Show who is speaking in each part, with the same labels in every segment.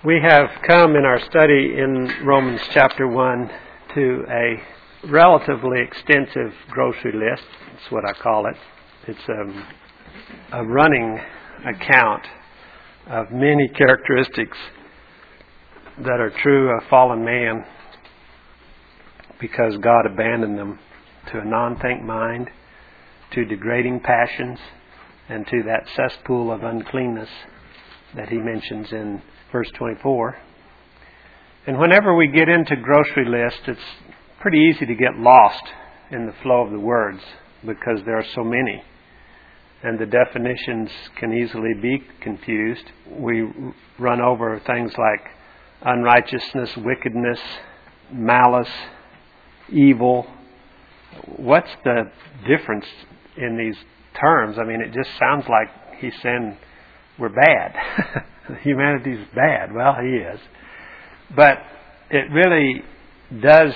Speaker 1: We have come in our study in Romans chapter 1 to a relatively extensive grocery list. That's what I call it. It's a running account of many characteristics that are true of fallen man because God abandoned them to a non-think mind, to degrading passions, and to that cesspool of uncleanness that he mentions in verse 24. And whenever we get into grocery lists, it's pretty easy to get lost in the flow of the words because there are so many. And the definitions can easily be confused. We run over things like unrighteousness, wickedness, malice, evil. What's the difference in these terms? I mean, it just sounds like he's saying we're bad. Humanity's bad. Well, he is. But it really does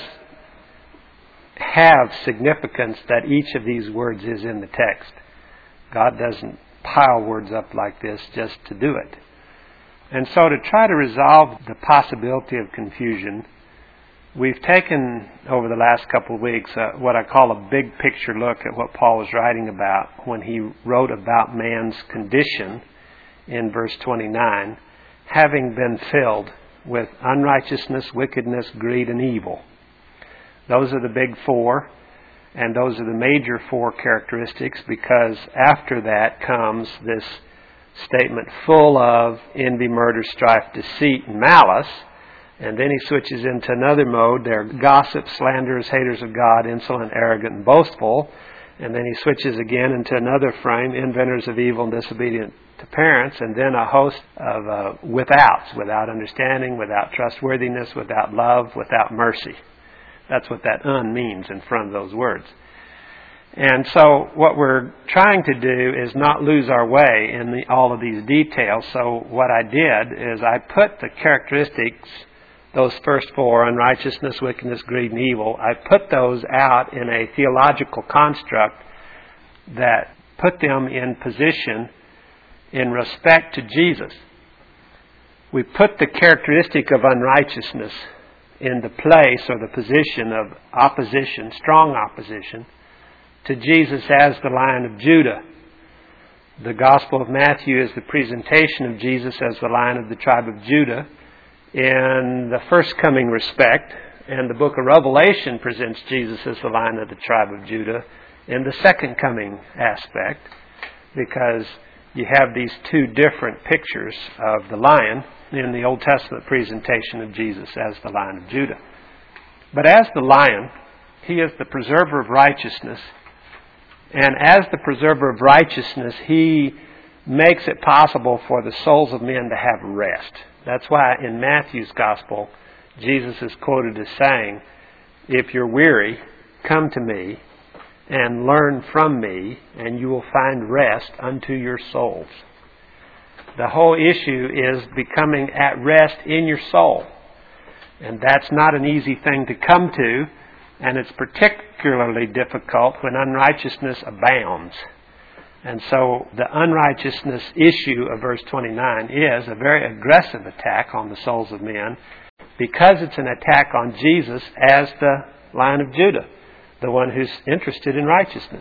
Speaker 1: have significance that each of these words is in the text. God doesn't pile words up like this just to do it. And so to try to resolve the possibility of confusion, we've taken over the last couple of weeks what I call a big picture look at what Paul was writing about when he wrote about man's condition in verse 29, having been filled with unrighteousness, wickedness, greed, and evil. Those are the big four, and those are the major four characteristics, because after that comes this statement full of envy, murder, strife, deceit, and malice. And then he switches into another mode. They're gossips, slanderers, haters of God, insolent, arrogant, and boastful. And then he switches again into another frame, inventors of evil and disobedient to parents. And then a host of withouts, without understanding, without trustworthiness, without love, without mercy. That's what that means in front of those words. And so what we're trying to do is not lose our way in all of these details. So what I did is I put the characteristics, those first four, unrighteousness, wickedness, greed, and evil, I put those out in a theological construct that put them in position in respect to Jesus. We put the characteristic of unrighteousness in the place or the position of opposition, strong opposition, to Jesus as the Lion of Judah. The Gospel of Matthew is the presentation of Jesus as the Lion of the tribe of Judah in the first coming respect, and the book of Revelation presents Jesus as the Lion of the tribe of Judah in the second coming aspect, because you have these two different pictures of the lion in the Old Testament presentation of Jesus as the Lion of Judah. But as the lion, he is the preserver of righteousness. And as the preserver of righteousness, he makes it possible for the souls of men to have rest. That's why in Matthew's Gospel, Jesus is quoted as saying, "If you're weary, come to me and learn from me, and you will find rest unto your souls." The whole issue is becoming at rest in your soul. And that's not an easy thing to come to, and it's particularly difficult when unrighteousness abounds. And so the unrighteousness issue of verse 29 is a very aggressive attack on the souls of men, because it's an attack on Jesus as the Lion of Judah, the one who's interested in righteousness.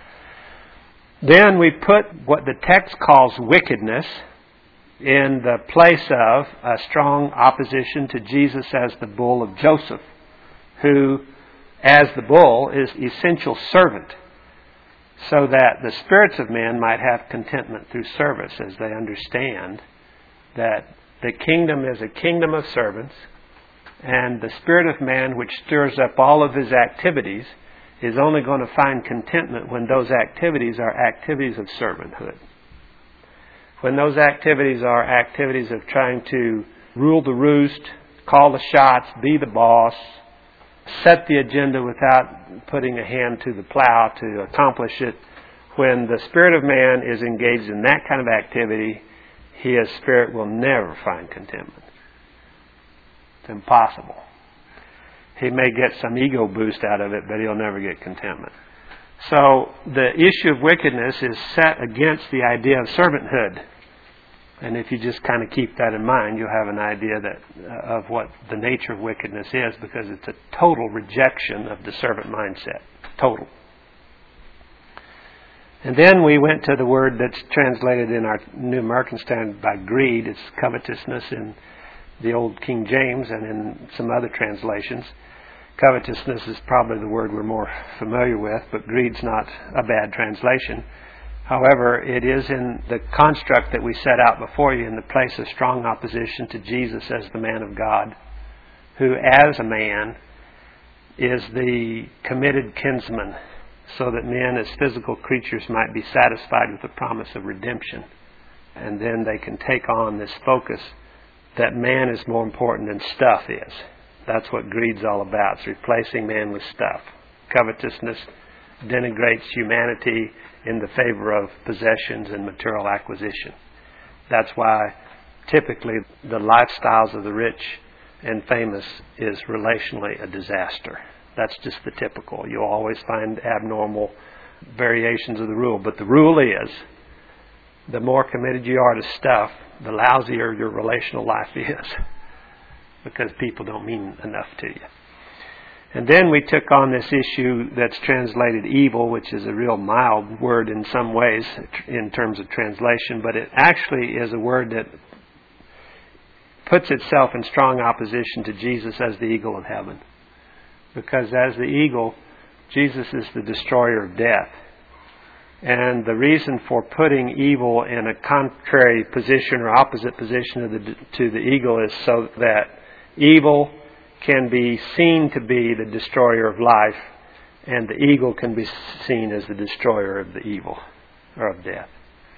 Speaker 1: Then we put what the text calls wickedness in the place of a strong opposition to Jesus as the bull of Joseph, who, as the bull, is essential servant, so that the spirits of men might have contentment through service, as they understand that the kingdom is a kingdom of servants, and the spirit of man, which stirs up all of his activities, is only going to find contentment when those activities are activities of servanthood. When those activities are activities of trying to rule the roost, call the shots, be the boss, set the agenda without putting a hand to the plow to accomplish it, when the spirit of man is engaged in that kind of activity, his spirit will never find contentment. It's impossible. He may get some ego boost out of it, but he'll never get contentment. So the issue of wickedness is set against the idea of servanthood. And if you just kind of keep that in mind, you'll have an idea of what the nature of wickedness is, because it's a total rejection of the servant mindset. Total. And then we went to the word that's translated in our New American Standard by greed. It's covetousness in the old King James and in some other translations. Covetousness is probably the word we're more familiar with, but greed's not a bad translation. However, it is in the construct that we set out before you in the place of strong opposition to Jesus as the man of God, who as a man is the committed kinsman, so that men as physical creatures might be satisfied with the promise of redemption. And then they can take on this focus that man is more important than stuff is. That's what greed's all about. It's replacing man with stuff. Covetousness denigrates humanity in the favor of possessions and material acquisition. That's why typically the lifestyles of the rich and famous is relationally a disaster. That's just the typical. You'll always find abnormal variations of the rule. But the rule is, the more committed you are to stuff, the lousier your relational life is, because people don't mean enough to you. And then we took on this issue that's translated evil, which is a real mild word in some ways in terms of translation, but it actually is a word that puts itself in strong opposition to Jesus as the eagle of heaven. Because as the eagle, Jesus is the destroyer of death. And the reason for putting evil in a contrary position or opposite position to the eagle is so that evil can be seen to be the destroyer of life, and the eagle can be seen as the destroyer of the evil, or of death.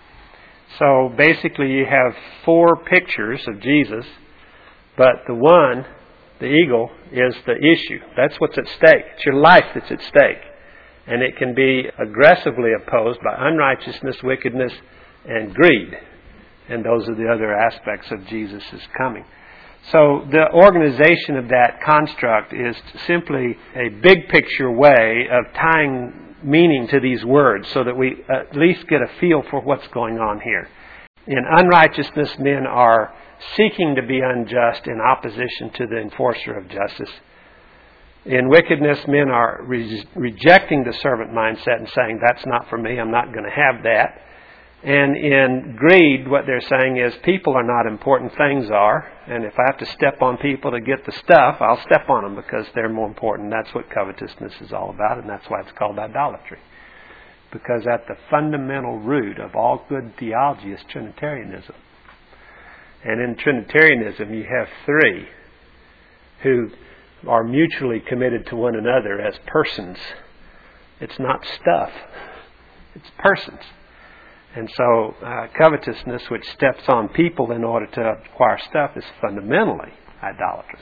Speaker 1: So basically you have four pictures of Jesus, but the eagle, is the issue. That's what's at stake. It's your life that's at stake. And it can be aggressively opposed by unrighteousness, wickedness, and greed. And those are the other aspects of Jesus' coming. So the organization of that construct is simply a big picture way of tying meaning to these words so that we at least get a feel for what's going on here. In unrighteousness, men are seeking to be unjust in opposition to the enforcer of justice. In wickedness, men are rejecting the servant mindset and saying, that's not for me, I'm not going to have that. And in greed, what they're saying is people are not important, things are. And if I have to step on people to get the stuff, I'll step on them because they're more important. That's what covetousness is all about, and that's why it's called idolatry. Because at the fundamental root of all good theology is Trinitarianism. And in Trinitarianism, you have three who are mutually committed to one another as persons. It's not stuff. It's persons. And so covetousness, which steps on people in order to acquire stuff, is fundamentally idolatrous.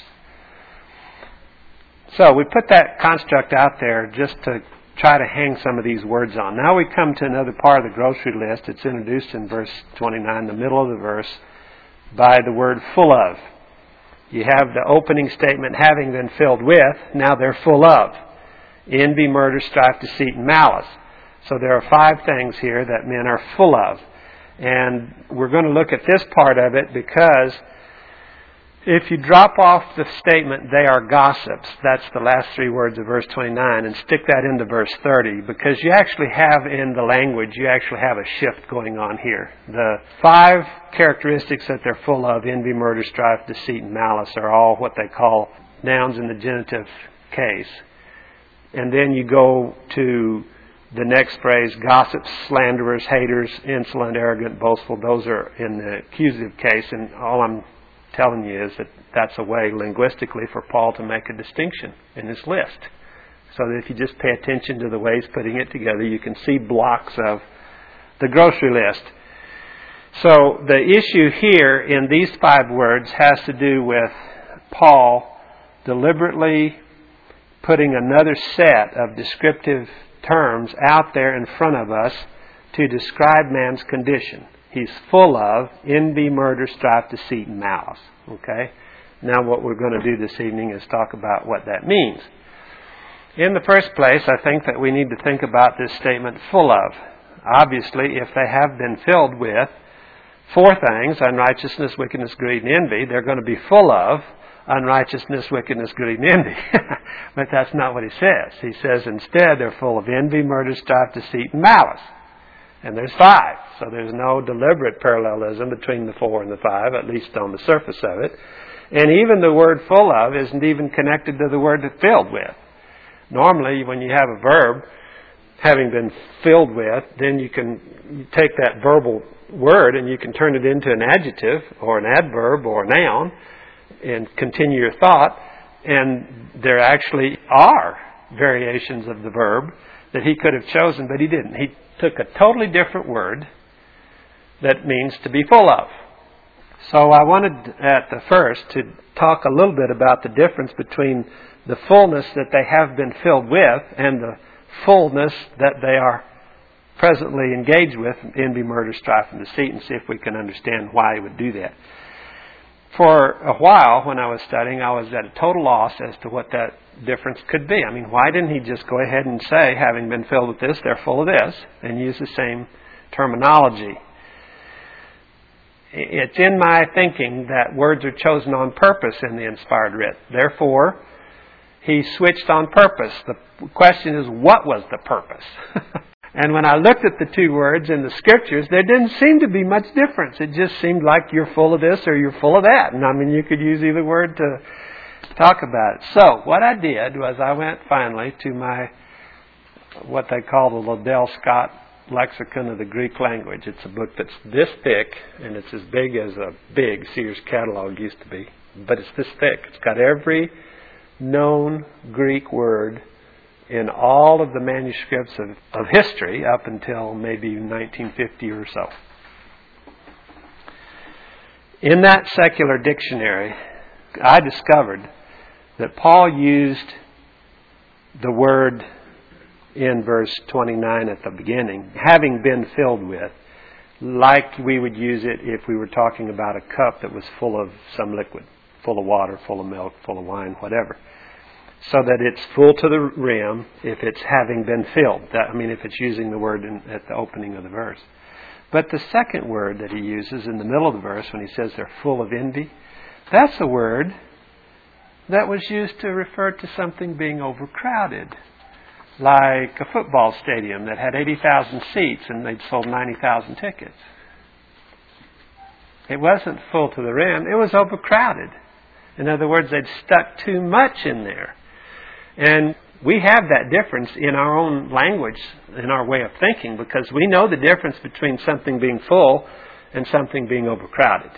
Speaker 1: So we put that construct out there just to try to hang some of these words on. Now we come to another part of the grocery list. It's introduced in verse 29, the middle of the verse, by the word full of. You have the opening statement, having been filled with, now they're full of. Envy, murder, strife, deceit, and malice. So there are 5 things here that men are full of. And we're going to look at this part of it because if you drop off the statement, they are gossips, that's the last 3 words of verse 29, and stick that into verse 30, because you actually have in the language, you actually have a shift going on here. The 5 characteristics that they're full of, envy, murder, strife, deceit, and malice, are all what they call nouns in the genitive case. And then you go to the next phrase, gossips, slanderers, haters, insolent, arrogant, boastful. Those are in the accusative case, and all I'm telling you is that that's a way linguistically for Paul to make a distinction in his list. So that if you just pay attention to the way he's putting it together, you can see blocks of the grocery list. So the issue here in these 5 words has to do with Paul deliberately putting another set of descriptive terms out there in front of us to describe man's condition. He's full of envy, murder, strife, deceit, and malice. Okay? Now what we're going to do this evening is talk about what that means. In the first place, I think that we need to think about this statement, full of. Obviously, if they have been filled with, 4 things: unrighteousness, wickedness, greed, and envy. They're going to be full of unrighteousness, wickedness, greed, and envy. But that's not what he says. He says instead they're full of envy, murder, strife, deceit, and malice. And there's 5. So there's no deliberate parallelism between the 4 and the 5, at least on the surface of it. And even the word full of isn't even connected to the word filled with. Normally, when you have a verb having been filled with, then you can take that verbal word and you can turn it into an adjective or an adverb or a noun and continue your thought. And there actually are variations of the verb that he could have chosen, but he didn't. He took a totally different word that means to be full of. So I wanted at the first to talk a little bit about the difference between the fullness that they have been filled with and the fullness that they are presently engaged with, envy, murder, strife, and deceit, and see if we can understand why he would do that. For a while, when I was studying, I was at a total loss as to what that difference could be. I mean, why didn't he just go ahead and say, having been filled with this, they're full of this, and use the same terminology? It's in my thinking that words are chosen on purpose in the inspired writ. Therefore, he switched on purpose. The question is, what was the purpose? And when I looked at the 2 words in the Scriptures, there didn't seem to be much difference. It just seemed like you're full of this or you're full of that. And I mean, you could use either word to talk about it. So what I did was I went finally to my, what they call the Liddell Scott Lexicon of the Greek Language. It's a book that's this thick, and it's as big as a big Sears catalog used to be. But it's this thick. It's got every known Greek word in all of the manuscripts of history up until maybe 1950 or so. In that secular dictionary, I discovered that Paul used the word in verse 29 at the beginning, having been filled with, like we would use it if we were talking about a cup that was full of some liquid, full of water, full of milk, full of wine, whatever. So that it's full to the rim if it's having been filled. If it's using the word at the opening of the verse. But the second word that he uses in the middle of the verse when he says they're full of envy, that's a word that was used to refer to something being overcrowded. Like a football stadium that had 80,000 seats and they'd sold 90,000 tickets. It wasn't full to the rim, it was overcrowded. In other words, they'd stuck too much in there. And we have that difference in our own language, in our way of thinking, because we know the difference between something being full and something being overcrowded.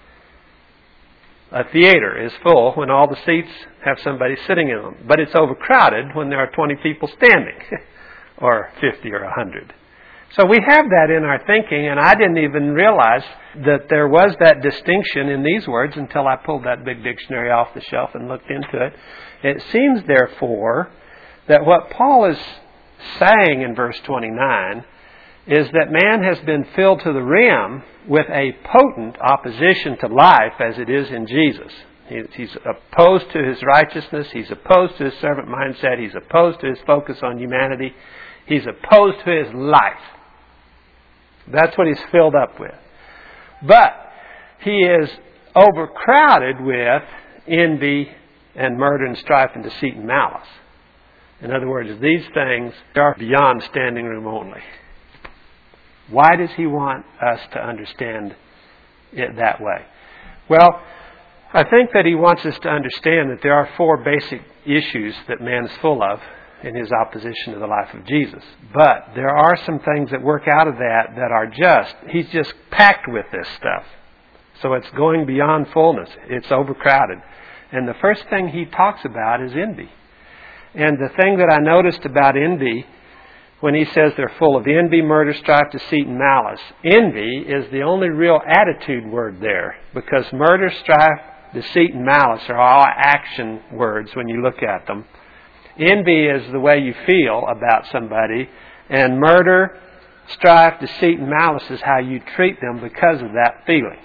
Speaker 1: A theater is full when all the seats have somebody sitting in them, but it's overcrowded when there are 20 people standing, or 50 or 100. So we have that in our thinking, and I didn't even realize that there was that distinction in these words until I pulled that big dictionary off the shelf and looked into it. It seems, therefore, that what Paul is saying in verse 29 is that man has been filled to the rim with a potent opposition to life as it is in Jesus. He's opposed to his righteousness. He's opposed to his servant mindset. He's opposed to his focus on humanity. He's opposed to his life. That's what he's filled up with. But he is overcrowded with envy and murder and strife and deceit and malice. In other words, these things are beyond standing room only. Why does he want us to understand it that way? Well, I think that he wants us to understand that there are 4 basic issues that man is full of in his opposition to the life of Jesus. But there are some things that work out of that are he's just packed with this stuff. So it's going beyond fullness. It's overcrowded. And the first thing he talks about is envy. And the thing that I noticed about envy, when he says they're full of envy, murder, strife, deceit, and malice, envy is the only real attitude word there. Because murder, strife, deceit, and malice are all action words when you look at them. Envy is the way you feel about somebody, and murder, strife, deceit, and malice is how you treat them because of that feeling.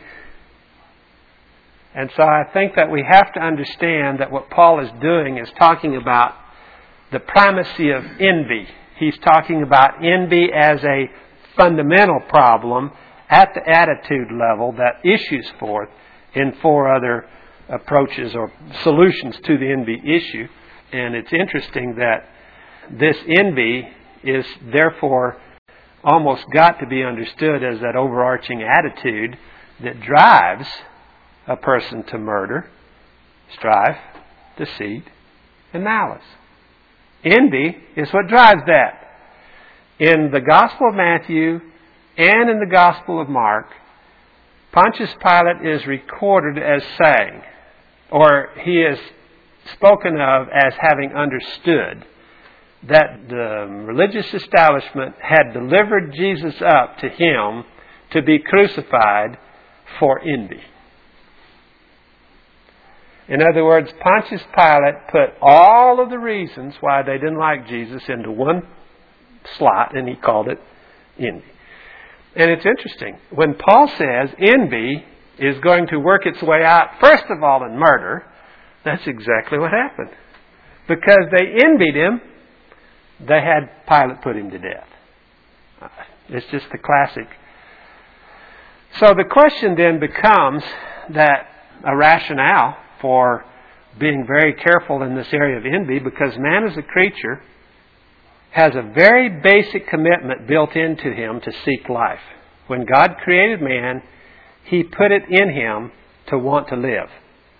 Speaker 1: And so I think that we have to understand that what Paul is doing is talking about the primacy of envy. He's talking about envy as a fundamental problem at the attitude level that issues forth in 4 other approaches or solutions to the envy issue. And it's interesting that this envy is therefore almost got to be understood as that overarching attitude that drives a person to murder, strife, deceit, and malice. Envy is what drives that. In the Gospel of Matthew and in the Gospel of Mark, Pontius Pilate is recorded as saying, or he is spoken of as having understood, that the religious establishment had delivered Jesus up to him to be crucified for envy. In other words, Pontius Pilate put all of the reasons why they didn't like Jesus into one slot, and he called it envy. And it's interesting. When Paul says envy is going to work its way out, first of all, in murder, that's exactly what happened. Because they envied him, they had Pilate put him to death. It's just the classic. So the question then becomes that a rationale for being very careful in this area of envy, because man as a creature has a very basic commitment built into him to seek life. When God created man, He put it in him to want to live.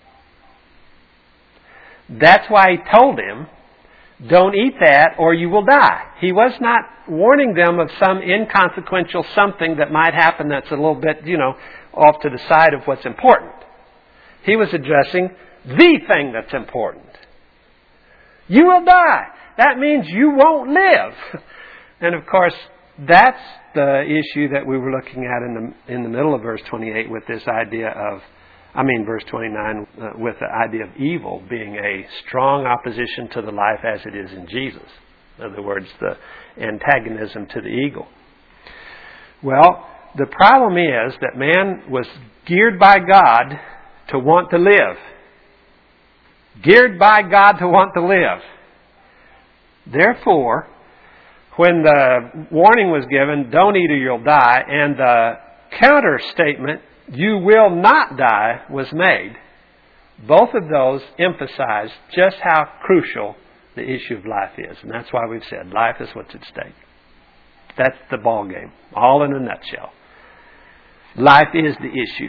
Speaker 1: That's why He told him, don't eat that or you will die. He was not warning them of some inconsequential something that might happen that's a little bit, off to the side of what's important. He was addressing the thing that's important. You will die. That means you won't live. And of course, that's the issue that we were looking at in the middle of verse 28 with this idea of, verse 29, with the idea of evil being a strong opposition to the life as it is in Jesus. In other words, the antagonism to the eagle. Well, the problem is that man was geared by God to want to live. Geared by God to want to live. Therefore, when the warning was given, don't eat or you'll die, and the counter statement, you will not die, was made, both of those emphasize just how crucial the issue of life is. And that's why we've said life is what's at stake. That's the ball game, all in a nutshell. Life is the issue.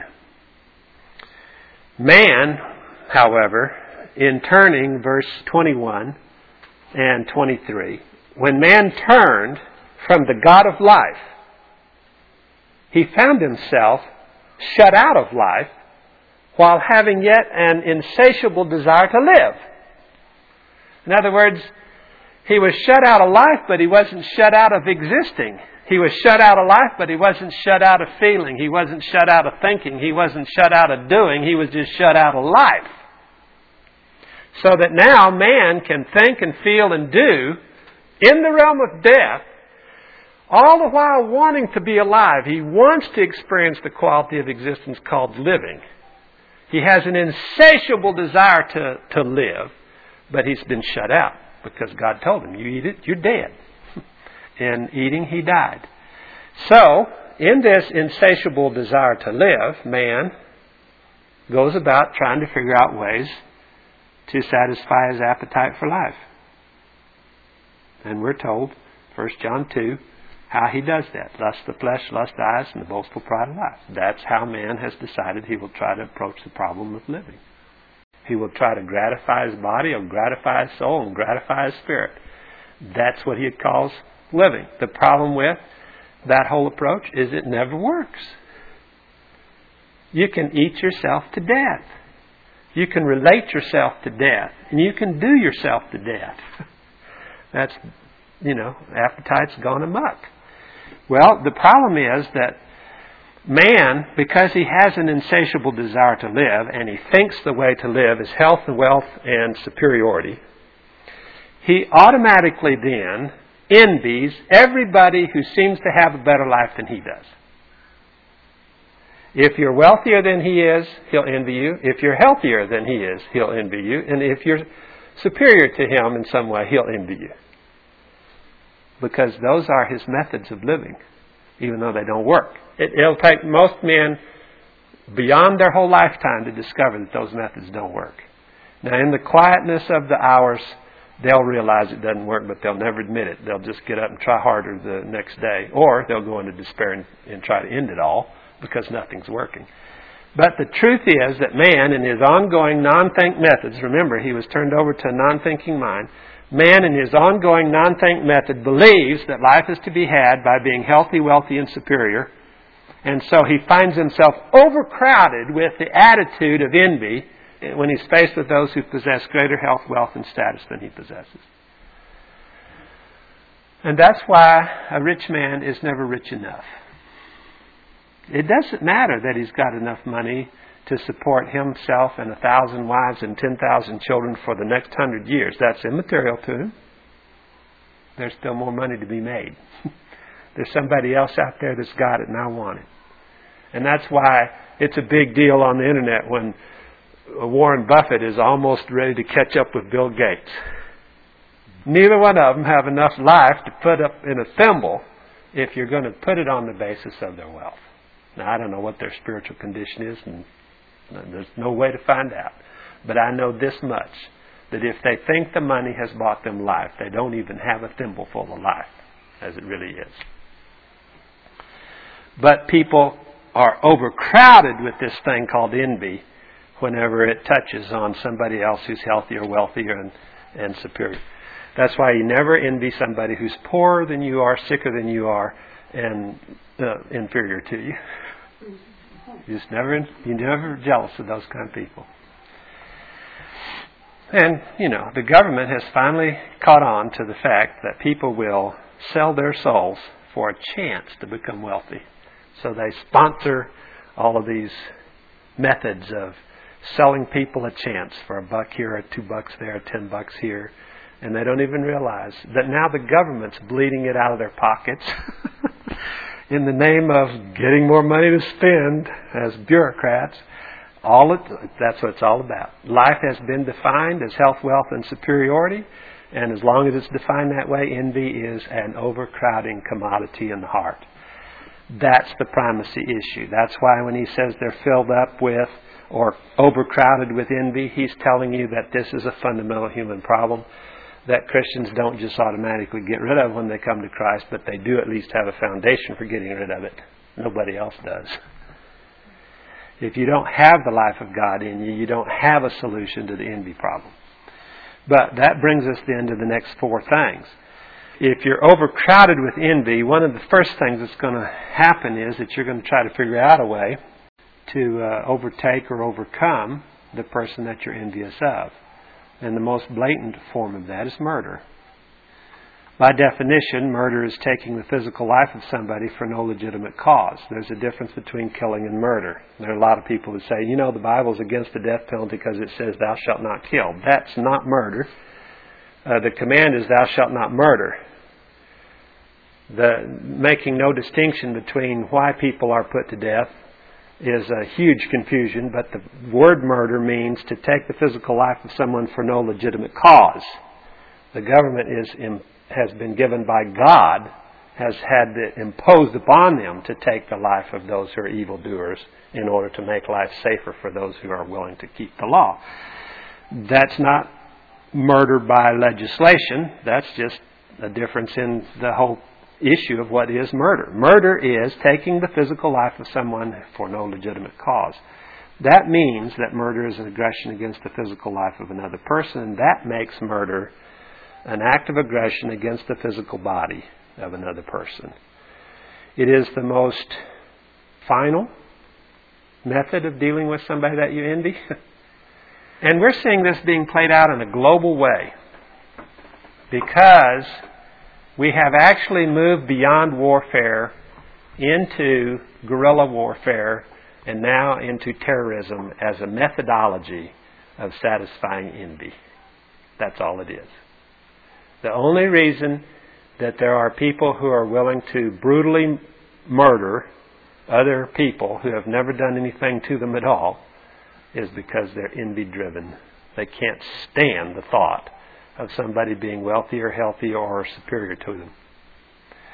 Speaker 1: Man, however, in turning verse 21 and 23, when man turned from the God of life, he found himself shut out of life while having yet an insatiable desire to live. In other words, he was shut out of life, but he wasn't shut out of existing. He was shut out of life, but he wasn't shut out of feeling. He wasn't shut out of thinking. He wasn't shut out of doing. He was just shut out of life. So that now man can think and feel and do in the realm of death, all the while wanting to be alive. He wants to experience the quality of existence called living. He has an insatiable desire to live, but he's been shut out because God told him, you eat it, you're dead. In eating, he died. So, in this insatiable desire to live, man goes about trying to figure out ways to satisfy his appetite for life. And we're told, 1 John 2, how he does that. Lust of the flesh, lust of the eyes, and the boastful pride of life. That's how man has decided he will try to approach the problem of living. He will try to gratify his body, or gratify his soul, and gratify his spirit. That's what he calls living. The problem with that whole approach is it never works. You can eat yourself to death. You can relate yourself to death. And you can do yourself to death. That's, appetite's gone amok. Well, the problem is that man, because he has an insatiable desire to live, and he thinks the way to live is health and wealth and superiority, he automatically then envies everybody who seems to have a better life than he does. If you're wealthier than he is, he'll envy you. If you're healthier than he is, he'll envy you. And if you're superior to him in some way, he'll envy you. Because those are his methods of living, even though they don't work. It'll take most men beyond their whole lifetime to discover that those methods don't work. Now, in the quietness of the hours, they'll realize it doesn't work, but they'll never admit it. They'll just get up and try harder the next day. Or they'll go into despair and try to end it all because nothing's working. But the truth is that man, in his ongoing non-think methods, remember, he was turned over to a non-thinking mind, man, in his ongoing non-think method, believes that life is to be had by being healthy, wealthy, and superior. And so he finds himself overcrowded with the attitude of envy when he's faced with those who possess greater health, wealth, and status than he possesses. And that's why a rich man is never rich enough. It doesn't matter that he's got enough money to support himself and 1,000 wives and 10,000 children for the next 100 years. That's immaterial to him. There's still more money to be made. There's somebody else out there that's got it and I want it. And that's why it's a big deal on the internet when Warren Buffett is almost ready to catch up with Bill Gates. Neither one of them have enough life to put up in a thimble if you're going to put it on the basis of their wealth. Now, I don't know what their spiritual condition is, and there's no way to find out. But I know this much, that if they think the money has bought them life, they don't even have a thimbleful of life, as it really is. But people are overcrowded with this thing called envy whenever it touches on somebody else who's healthier, wealthier, and superior. That's why you never envy somebody who's poorer than you are, sicker than you are, and inferior to you. You're never jealous of those kind of people. And, the government has finally caught on to the fact that people will sell their souls for a chance to become wealthy. So they sponsor all of these methods of selling people a chance for $1 here, $2 there, $10 here. And they don't even realize that now the government's bleeding it out of their pockets in the name of getting more money to spend as bureaucrats. That's what it's all about. Life has been defined as health, wealth, and superiority. And as long as it's defined that way, envy is an overcrowding commodity in the heart. That's the primacy issue. That's why when he says they're filled up with or overcrowded with envy, he's telling you that this is a fundamental human problem that Christians don't just automatically get rid of when they come to Christ, but they do at least have a foundation for getting rid of it. Nobody else does. If you don't have the life of God in you, you don't have a solution to the envy problem. But that brings us then to the next 4 things. If you're overcrowded with envy, one of the first things that's going to happen is that you're going to try to figure out a way to overtake or overcome the person that you're envious of. And the most blatant form of that is murder. By definition, murder is taking the physical life of somebody for no legitimate cause. There's a difference between killing and murder. There are a lot of people who say, the Bible's against the death penalty because it says thou shalt not kill. That's not murder. The command is thou shalt not murder. The making no distinction between why people are put to death is a huge confusion, but the word murder means to take the physical life of someone for no legitimate cause. The government has been given by God, has had it imposed upon them to take the life of those who are evildoers in order to make life safer for those who are willing to keep the law. That's not murder by legislation. That's just a difference in the whole issue of what is murder. Murder is taking the physical life of someone for no legitimate cause. That means that murder is an aggression against the physical life of another person, and that makes murder an act of aggression against the physical body of another person. It is the most final method of dealing with somebody that you envy. And we're seeing this being played out in a global way because we have actually moved beyond warfare into guerrilla warfare and now into terrorism as a methodology of satisfying envy. That's all it is. The only reason that there are people who are willing to brutally murder other people who have never done anything to them at all is because they're envy-driven. They can't stand the thought of somebody being wealthier, healthier, or superior to them.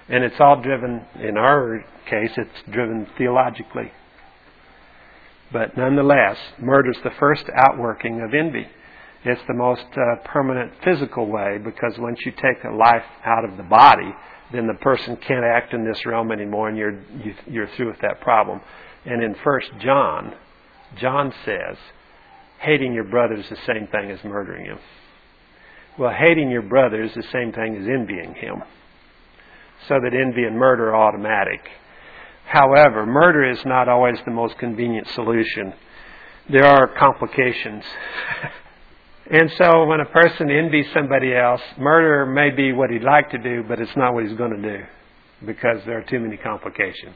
Speaker 1: And it's all driven, in our case, it's driven theologically. But nonetheless, murder is the first outworking of envy. It's the most permanent physical way, because once you take a life out of the body, then the person can't act in this realm anymore, and you're through with that problem. And in 1 John, John says, hating your brother is the same thing as murdering him. Well, hating your brother is the same thing as envying him. So that envy and murder are automatic. However, murder is not always the most convenient solution. There are complications. And so when a person envies somebody else, murder may be what he'd like to do, but it's not what he's going to do, because there are too many complications.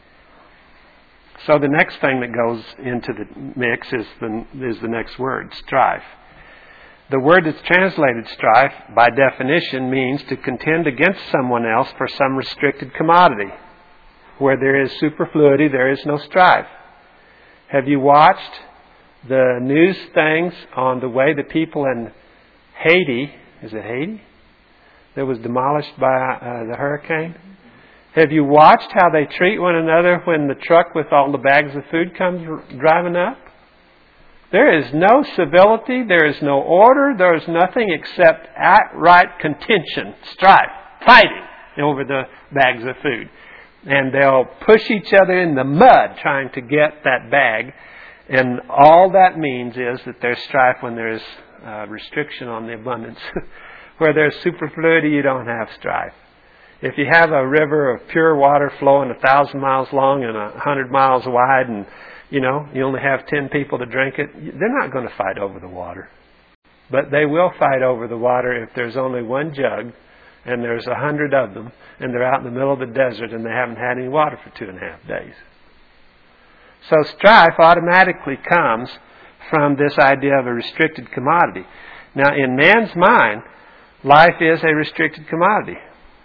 Speaker 1: So the next thing that goes into the mix is the next word, strife. The word that's translated strife, by definition, means to contend against someone else for some restricted commodity. Where there is superfluity, there is no strife. Have you watched the news things on the way the people in Haiti, is it Haiti, that was demolished by the hurricane? Have you watched how they treat one another when the truck with all the bags of food comes driving up? There is no civility, there is no order, there is nothing except outright contention, strife, fighting over the bags of food. And they'll push each other in the mud trying to get that bag. And all that means is that there's strife when there's restriction on the abundance. Where there's superfluity, you don't have strife. If you have a river of pure water flowing 1,000 miles long and 100 miles wide, and you only have 10 people to drink it, they're not going to fight over the water. But they will fight over the water if there's only one jug and there's 100 of them, and they're out in the middle of the desert and they haven't had any water for 2.5 days. So strife automatically comes from this idea of a restricted commodity. Now, in man's mind, life is a restricted commodity.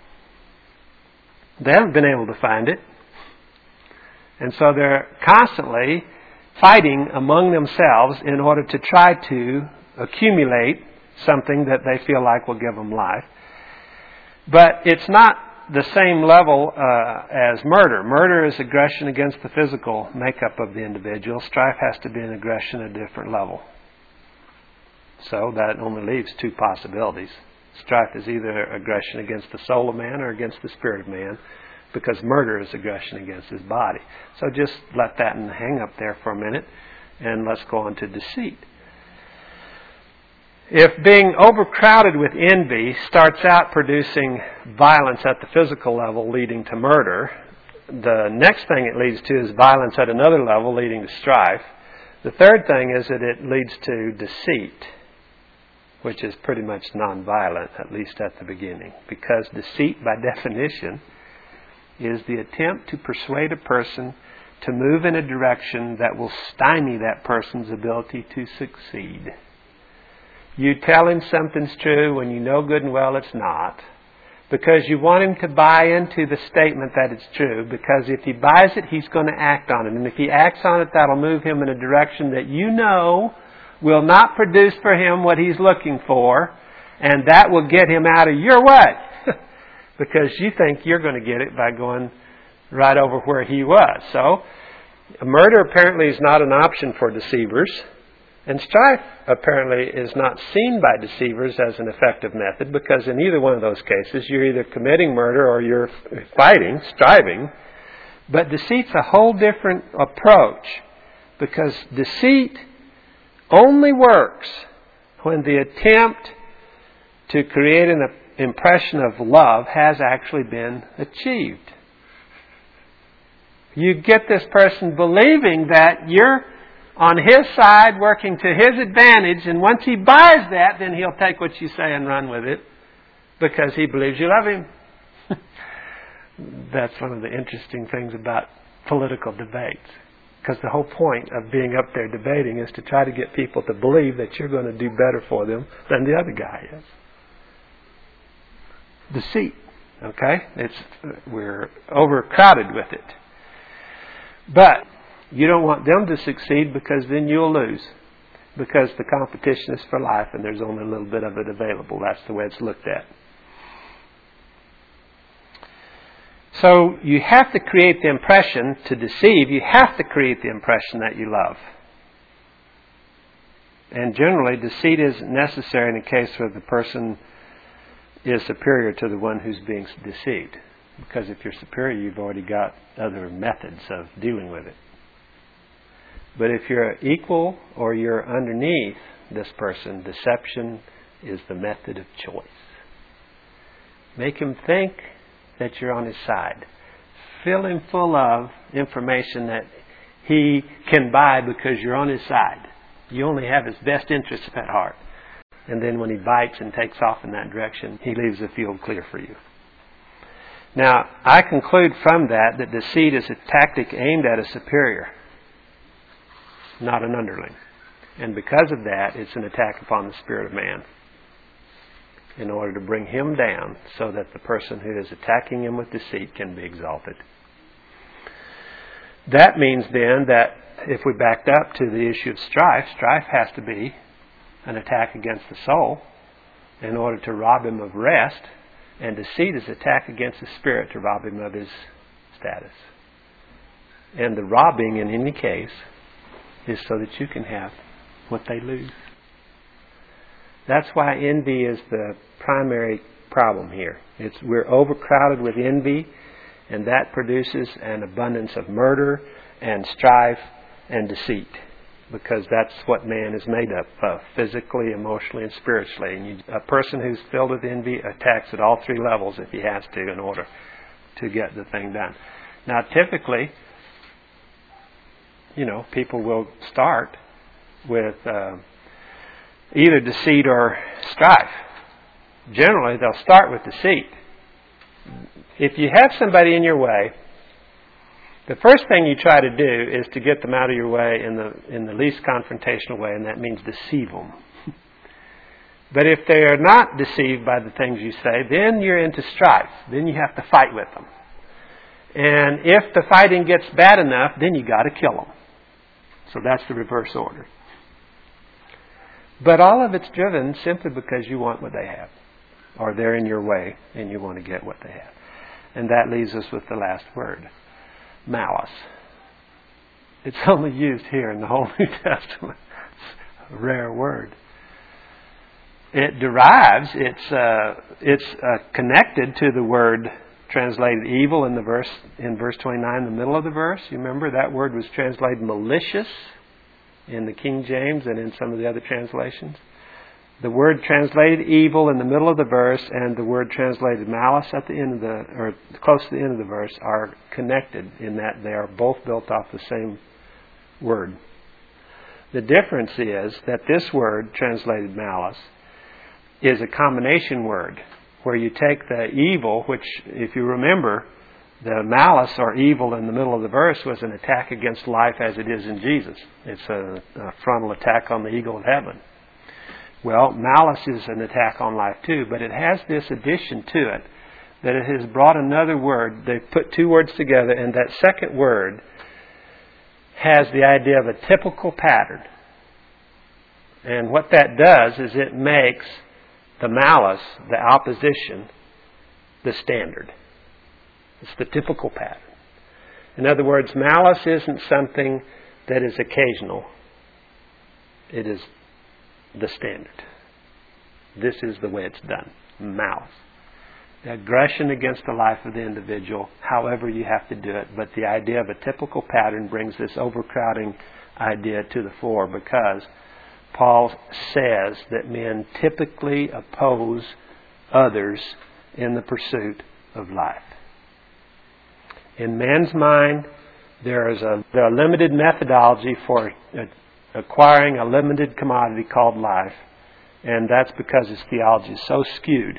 Speaker 1: They haven't been able to find it. And so they're constantly fighting among themselves in order to try to accumulate something that they feel like will give them life. But it's not the same level as murder. Murder is aggression against the physical makeup of the individual. Strife has to be an aggression at a different level. So that only leaves two possibilities. Strife is either aggression against the soul of man or against the spirit of man, because murder is aggression against his body. So just let that hang up there for a minute, and let's go on to deceit. If being overcrowded with envy starts out producing violence at the physical level leading to murder, the next thing it leads to is violence at another level leading to strife. The third thing is that it leads to deceit, which is pretty much nonviolent, at least at the beginning, because deceit by definition is the attempt to persuade a person to move in a direction that will stymie that person's ability to succeed. You tell him something's true when you know good and well it's not, because you want him to buy into the statement that it's true, because if he buys it, he's going to act on it. And if he acts on it, that'll move him in a direction that you know will not produce for him what he's looking for, and that will get him out of your way. Because you think you're going to get it by going right over where he was. So, murder apparently is not an option for deceivers. And strife apparently is not seen by deceivers as an effective method, because in either one of those cases, you're either committing murder or you're fighting, striving. But deceit's a whole different approach, because deceit only works when the attempt to create an impression of love has actually been achieved. You get this person believing that you're on his side, working to his advantage, and once he buys that, then he'll take what you say and run with it, because he believes you love him. That's one of the interesting things about political debates, because the whole point of being up there debating is to try to get people to believe that you're going to do better for them than the other guy is. Deceit, okay? We're overcrowded with it. But you don't want them to succeed, because then you'll lose. Because the competition is for life and there's only a little bit of it available. That's the way it's looked at. So you have to create the impression to deceive. You have to create the impression that you love. And generally, deceit isn't necessary in a case where the person is superior to the one who's being deceived. Because if you're superior, you've already got other methods of dealing with it. But if you're equal or you're underneath this person, deception is the method of choice. Make him think that you're on his side. Fill him full of information that he can buy because you're on his side. You only have his best interests at heart. And then when he bites and takes off in that direction, he leaves the field clear for you. Now, I conclude from that deceit is a tactic aimed at a superior, not an underling. And because of that, it's an attack upon the spirit of man in order to bring him down so that the person who is attacking him with deceit can be exalted. That means then that if we backed up to the issue of strife, strife has to be an attack against the soul in order to rob him of rest, and deceit is attack against the spirit to rob him of his status. And the robbing in any case is so that you can have what they lose. That's why envy is the primary problem here. We're overcrowded with envy, and that produces an abundance of murder and strife and deceit, because that's what man is made up of, physically, emotionally, and spiritually. And a person who's filled with envy attacks at all three levels if he has to in order to get the thing done. Now, typically, people will start with either deceit or strife. Generally, they'll start with deceit. If you have somebody in your way, the first thing you try to do is to get them out of your way in the least confrontational way, and that means deceive them. But if they are not deceived by the things you say, then you're into strife. Then you have to fight with them. And if the fighting gets bad enough, then you got to kill them. So that's the reverse order. But all of it's driven simply because you want what they have, or they're in your way and you want to get what they have. And that leaves us with the last word. Malice. It's only used here in the whole New Testament. It's a rare word. It derives, it's connected to the word translated evil in verse 29, the middle of the verse. You remember that word was translated malicious in the King James and in some of the other translations. The word translated evil in the middle of the verse and the word translated malice at the end of or close to the end of the verse are connected in that they are both built off the same word. The difference is that this word, translated malice, is a combination word where you take the evil, which, if you remember, the malice or evil in the middle of the verse was an attack against life as it is in Jesus. It's a frontal attack on the eagle of heaven. Well, malice is an attack on life too, but it has this addition to it, that it has brought another word. They've put two words together, and that second word has the idea of a typical pattern. And what that does is it makes the malice, the opposition, the standard. It's the typical pattern. In other words, malice isn't something that is occasional. It is the standard. This is the way it's done. Malice. The aggression against the life of the individual, however you have to do it, but the idea of a typical pattern brings this overcrowding idea to the fore, because Paul says that men typically oppose others in the pursuit of life. In man's mind, there is a limited methodology for acquiring a limited commodity called life, and that's because his theology is so skewed.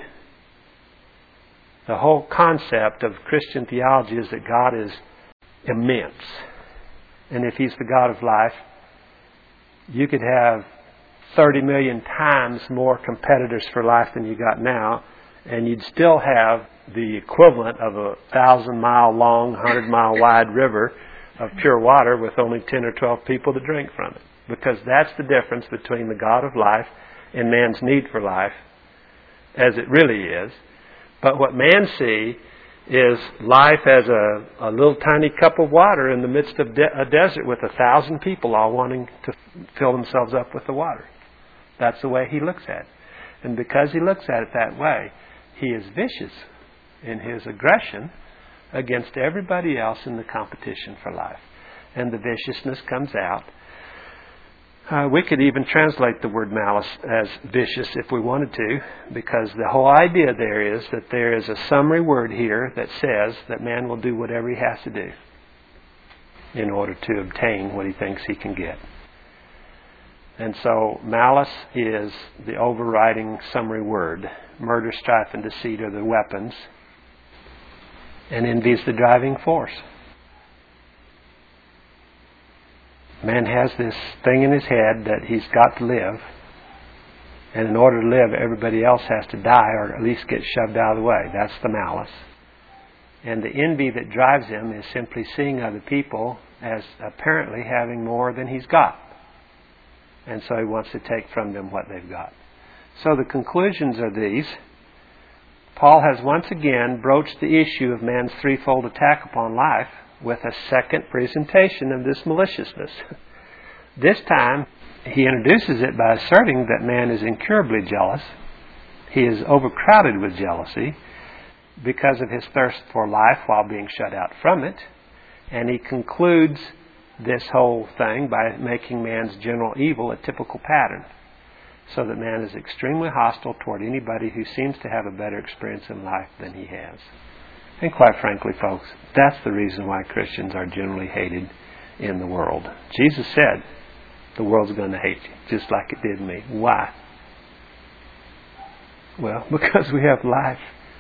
Speaker 1: The whole concept of Christian theology is that God is immense. And if He's the God of life, you could have 30 million times more competitors for life than you got now, and you'd still have the equivalent of a 1,000-mile long, 100-mile wide river of pure water with only 10 or 12 people to drink from it. Because that's the difference between the God of life and man's need for life, as it really is. But what man sees is life as a little tiny cup of water in the midst of a desert with 1,000 people all wanting to fill themselves up with the water. That's the way he looks at it. And because he looks at it that way, he is vicious in his aggression against everybody else in the competition for life. And the viciousness comes out. We could even translate the word malice as vicious if we wanted to, because the whole idea there is that there is a summary word here that says that man will do whatever he has to do in order to obtain what he thinks he can get. And so malice is the overriding summary word. Murder, strife, and deceit are the weapons, and envy is the driving force. Man has this thing in his head that he's got to live, and in order to live, everybody else has to die or at least get shoved out of the way. That's the malice. And the envy that drives him is simply seeing other people as apparently having more than he's got. And so he wants to take from them what they've got. So the conclusions are these. Paul has once again broached the issue of man's threefold attack upon life with a second presentation of this maliciousness. This time, he introduces it by asserting that man is incurably jealous. He is overcrowded with jealousy because of his thirst for life while being shut out from it. And he concludes this whole thing by making man's general evil a typical pattern, so that man is extremely hostile toward anybody who seems to have a better experience in life than he has. And quite frankly, folks, that's the reason why Christians are generally hated in the world. Jesus said, the world's going to hate you, just like it did me. Why? Well, because we have life.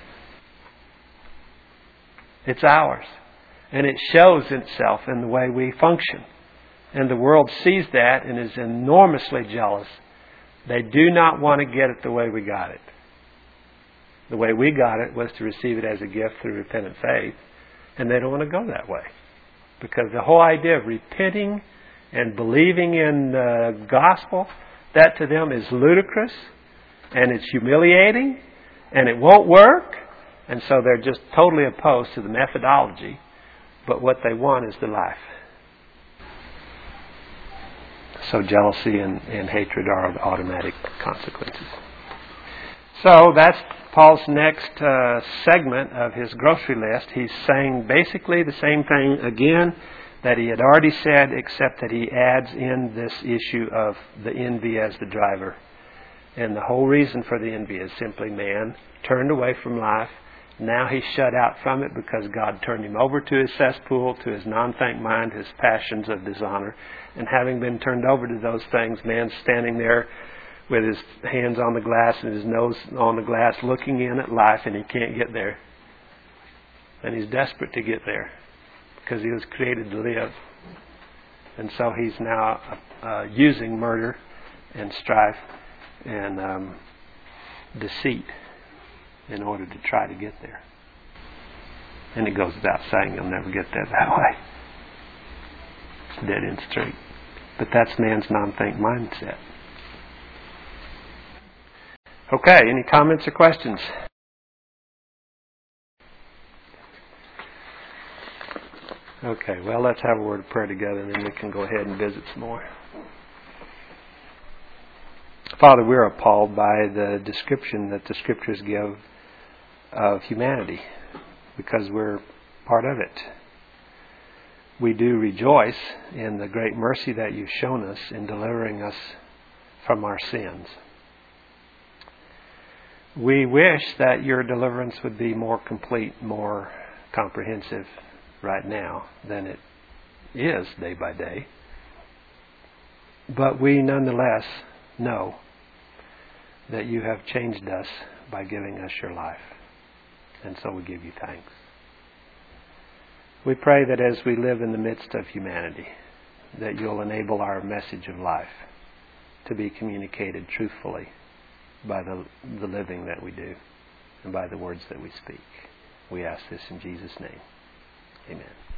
Speaker 1: It's ours. And it shows itself in the way we function. And the world sees that and is enormously jealous. They do not want to get it the way we got it. The way we got it was to receive it as a gift through repentant faith. And they don't want to go that way. Because the whole idea of repenting and believing in the gospel, that to them is ludicrous. And it's humiliating. And it won't work. And so they're just totally opposed to the methodology. But what they want is the life. So jealousy and hatred are automatic consequences. So that's Paul's next segment of his grocery list. He's saying basically the same thing again that he had already said, except that he adds in this issue of the envy as the driver. And the whole reason for the envy is simply man turned away from life. Now he's shut out from it because God turned him over to his cesspool, to his non-thank mind, his passions of dishonor. And having been turned over to those things, man's standing there with his hands on the glass and his nose on the glass, looking in at life, and he can't get there. And he's desperate to get there because he was created to live. And so he's now using murder and strife and deceit in order to try to get there. And it goes without saying you'll never get there that way. It's dead end straight. But that's man's non-think mindset. Okay, any comments or questions? Okay, well, let's have a word of prayer together and then we can go ahead and visit some more. Father, we're appalled by the description that the Scriptures give of humanity because we're part of it. We do rejoice in the great mercy that you've shown us in delivering us from our sins. We wish that your deliverance would be more complete, more comprehensive right now than it is day by day. But we nonetheless know that you have changed us by giving us your life. And so we give you thanks. We pray that as we live in the midst of humanity, that you'll enable our message of life to be communicated truthfully by the living that we do and by the words that we speak. We ask this in Jesus' name. Amen.